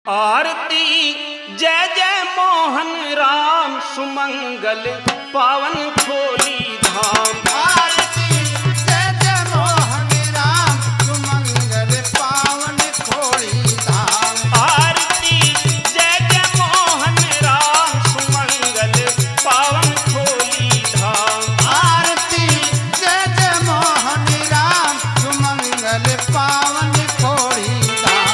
आरती जय जय मोहन राम सुमंगल पावन खोली धाम। आरती जय जय मोहन राम सुमंगल पावन खोली धाम। आरती जय जय मोहन राम सुमंगल पावन खोली धाम। आरती जय जय मोहन राम सुमंगल पावन खोली धाम।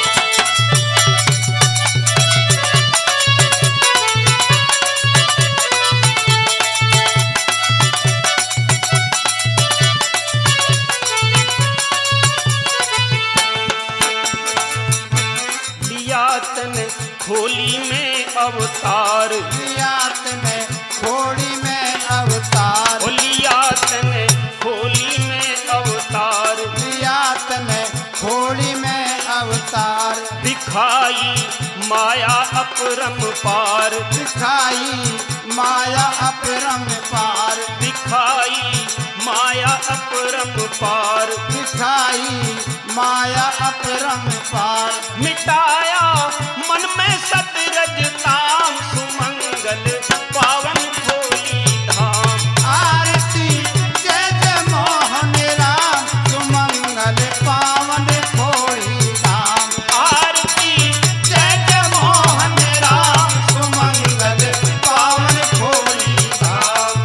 खोली में अवतार लियात ने खोली में अवतार। लियात ने खोली में अवतार। लियात ने खोली में अवतार। दिखाई माया अपरम पार। दिखाई माया अपरम पार। दिखाई माया अपरम पार। दिखाई माया अपरम पार। मिटाया मन में सतरज ताम सुमंगल पावन खोली धाम। आरती जय जय मोहन राम सुमंगल पावन खोली धाम। आरती जय जय मोहन राम सुमंगल पावन खोली धाम।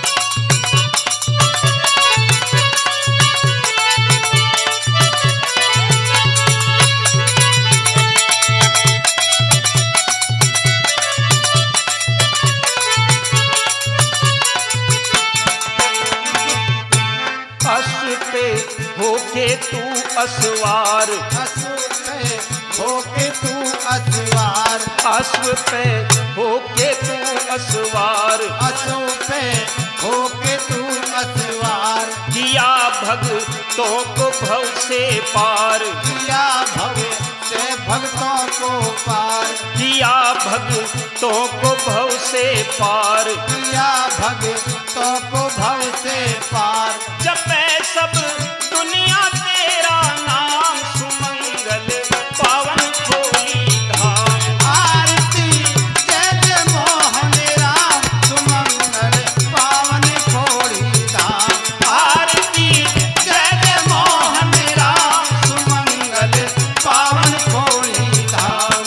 होके तू असवार। अश्व पे होके तू असवार। अश्व पे होके तू असवार। अश्व पे होके तू असवार। किया भक्तों को भव से पार। किया भव से भक्तों को पार। किया भक्तों को भव से पार। किया भक्तों को भव से पार। जपे सब दुनिया तेरा नाम सुमंगल पावन खोली धाम। आरती जय जय मोहन राम सुमंगल पावन खोली धाम। आरती जय जय मोहन राम सुमंगल पावन खोली धाम।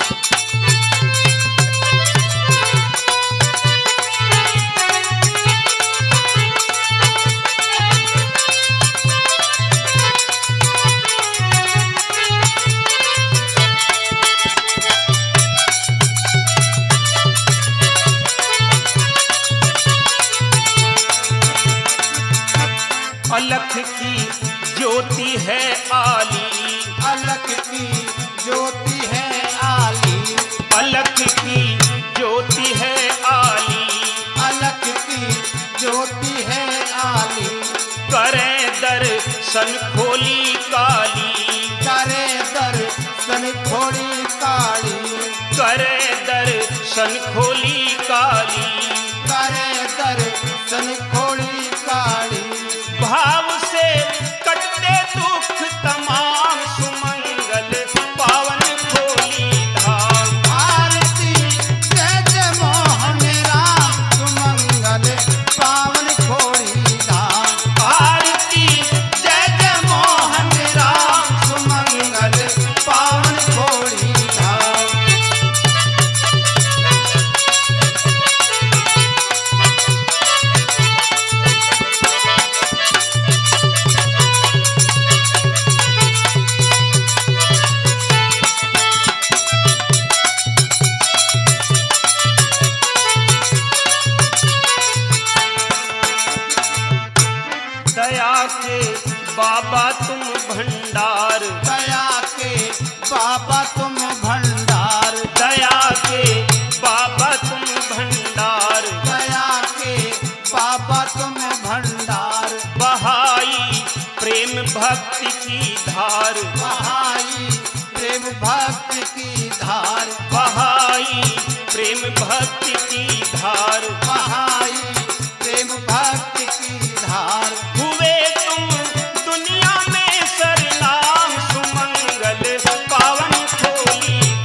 अलख की ज्योति है आली। अलख की ज्योति है आली। अलख की ज्योति है आली। अलख की ज्योति है आली। करे दर्शन खोली काली। करे दर्शन खोली काली। करे दर्शन खोली काली। करे दर्शन खोली काली। भाव से कटते दुख तमाम सुमंगल पावन खोली धाम। आरती जय जय मोहन राम सुमंगल पावन खोली धाम। आरती जय जय मोहन राम सुमंगल पावन खोली धाम। दया के बाबा तुम भंडार। दया के बाबा तुम भंडार। दया के बाबा तुम भंडार। दया के बाबा तुम भंडार। बहाई प्रेम भक्ति की धार। बहाई प्रेम भक्ति की धार। बहाई प्रेम भक्ति की धार। बहाई प्रेम भक्ति की धार। हुए तुम दुनिया में सरनाम सुमंगल पावन खोली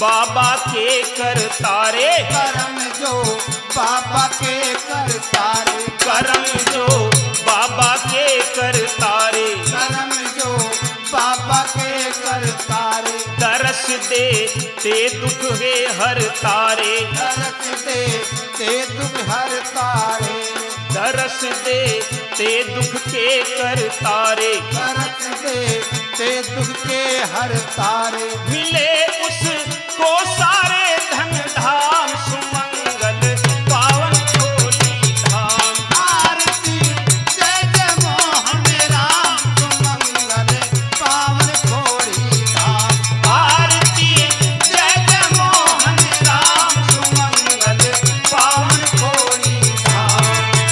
बाबा के करतारे, कर्म जो बाबा के करतारे, कर्म जो बाबा के करतारे, कर्म जो बाबा के करतारे, दरस दे ते दुख है हर तारे, दरस दे ते दुख हर तारे, दरस दे ते दुख के करतारे, दरस दे ते दुख के हर तारे। मिले उसको सारे धन धाम सुमंगल पावन खोली धाम। आरती जय जय मोहन राम सुमंगल पावन खोड़ी धाम। आरती जय जय मोहन राम सुमंगल पावन खोली धाम।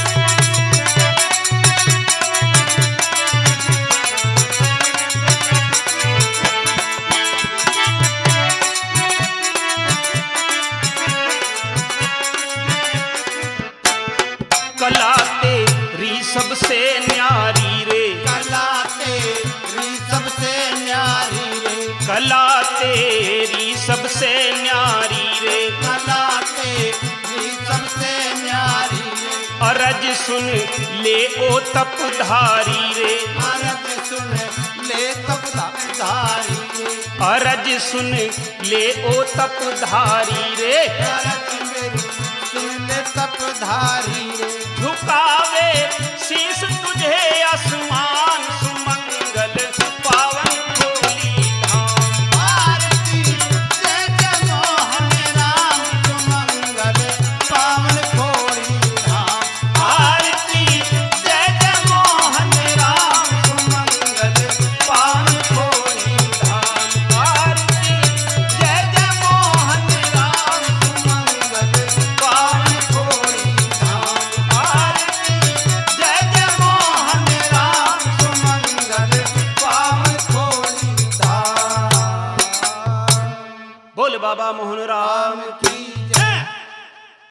कला तेरी सबसे न्यारी रे, कला तेरी सबसे न्यारी रे, कला तेरी सबसे न्यारी रे, कला तेरी सबसे न्यारी रे। अरज सुन ले ओ तपधारी रे, अरज सुन ले तपधारी रे, अरज सुन ले ओ तपधारी रे, अरज मेरी सुन ले तपधारी रे। झुकावे शीश तुझे अस